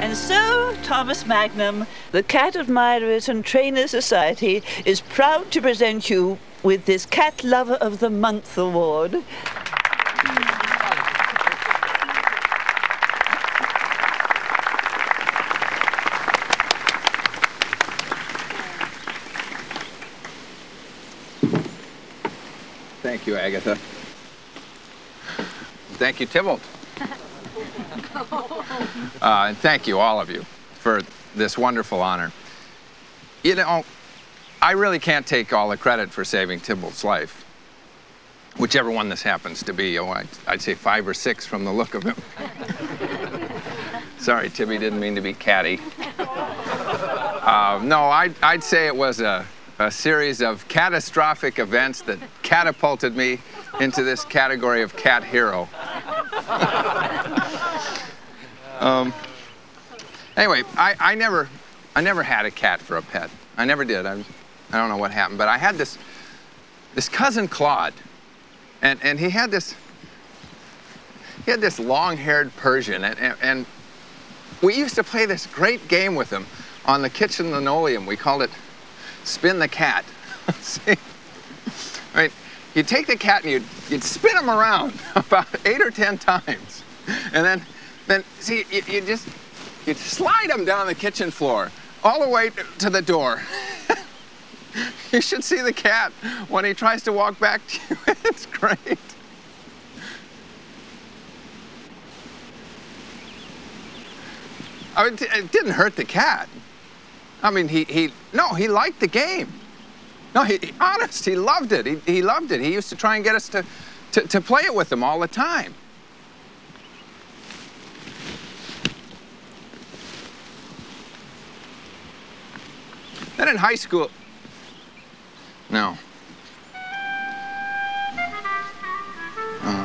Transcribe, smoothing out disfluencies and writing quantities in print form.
And so, Thomas Magnum, the Cat Admirers and Trainers Society is proud to present you with this Cat Lover of the Month award. Thank you, Agatha. Thank you, Tybalt. And thank you, all of you, for this wonderful honor. You know, I really can't take all the credit for saving Tybalt's life. Whichever one this happens to be. Oh, I'd say 5 or 6 from the look of him. Sorry, Tibby, didn't mean to be catty. No, I'd say it was a series of catastrophic events that catapulted me into this category of cat hero. Anyway, I never had a cat for a pet. I never did. I don't know what happened, but I had this cousin Claude, and he had this long-haired Persian, and we used to play this great game with him on the kitchen linoleum. We called it Spin the Cat. See? I mean, you'd take the cat and you'd spin him around about 8 or 10 times. And then see, you'd slide him down the kitchen floor all the way to the door. You should see the cat when he tries to walk back to you. It's great. I mean, it didn't hurt the cat. I mean, he liked the game. No, honest, he loved it. He loved it. He used to try and get us to play it with him all the time. Then in high school, no,